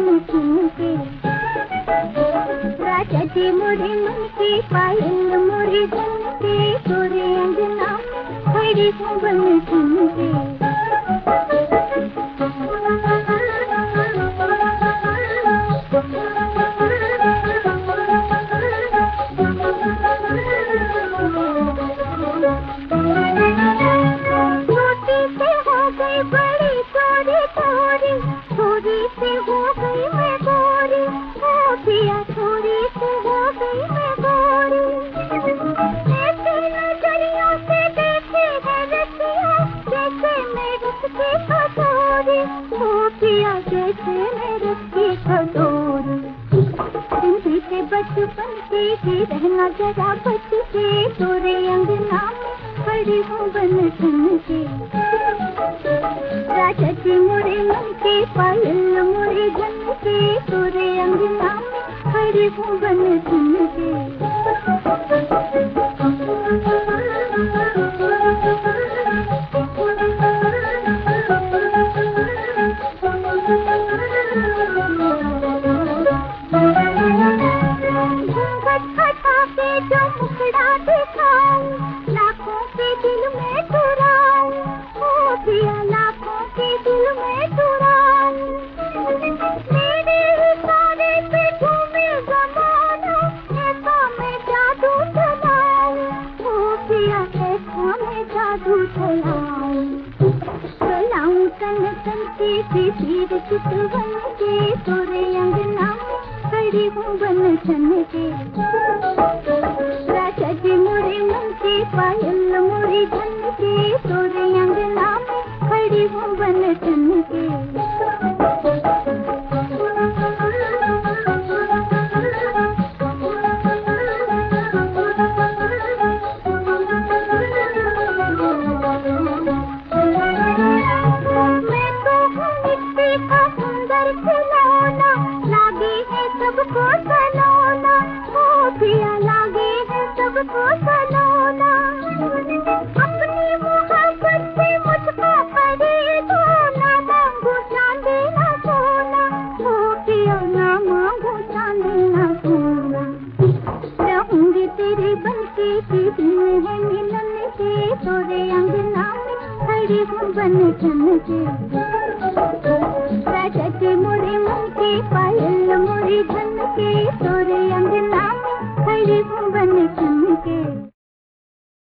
बन सुन के। राजा जी मोरे मन के पायल मोरे धन के, तोरे अंगना में खड़ी हूँ बन सुन के। बचपन के रहना जरा बच के, तोरे अंगना में खड़ी हूँ बन सुन के। राजा जी मोरे मन के पायल मोरे धन के, तोरे अंगना में खड़ी हूँ बन सुन के। लाखों के दिल में चुराऊं, ओ पिया लाखों के दिल में चुराऊं। मेरे इशारे पे झूमे ज़माना, ऐसा मैं जादू चलाऊं, ओ पिया ऐसा मैं जादू चलाऊं। चलाऊं तन तन के फिर चितवन के, तोरे अंगना में खड़ी हूँ बन छन के। राजा जी मोरे मन के पायल मोरे धन के, तोरे अंगना में खड़ी हूँ बन छन के। मैं तो हूँ मिट्टी का सुंदर खिलौना, लागे है सबको सलोना, ओ पिया लागे है सबको सलोना। अपनी मोहब्बत से मुझको करे दो, ना मांगू चांदी ना सोना, ओ पिया ना मांगू चांदी ना सोना। रहूंगी तेरे बन के, दिन है मिलन के, तोरे अंगना में खड़ी हूँ बन छन के।